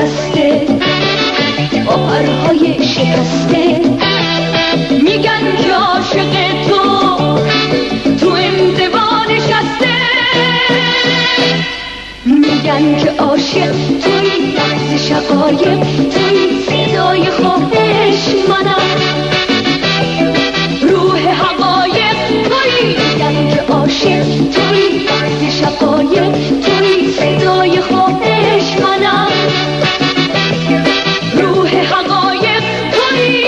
بسته با پرهای شکسته، میگن که عاشق تو انزوا نشسته، میگن که عاشق توی لحظه شقایق، توی صدای خواهش منم، روح حقایق توی، میگن که عاشق توی لحظه شقایق، توی صدای خواهش منم، روح حقایق توی.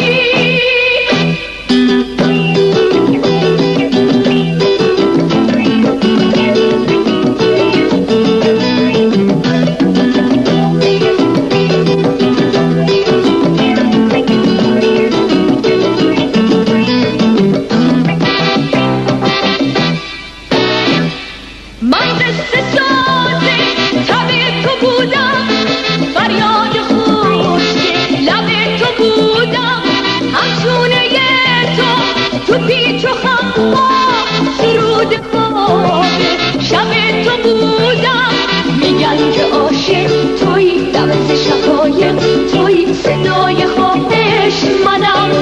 میگن که عاشق توی لحظه شقایق، توی صدای خواهش منم،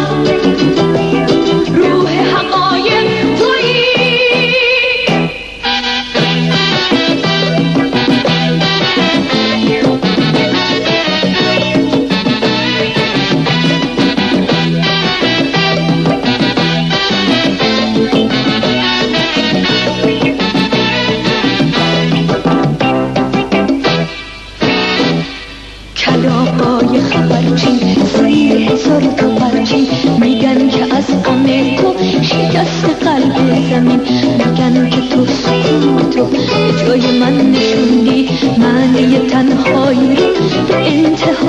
روح حقایق توی. کلاغای خبرچین زیر هزار تا پرچین، میگن که از غم تو شکست قلب زمین، میگن که تو سکوتو به جای من نشوندی، معنی تنهایی رو به انتها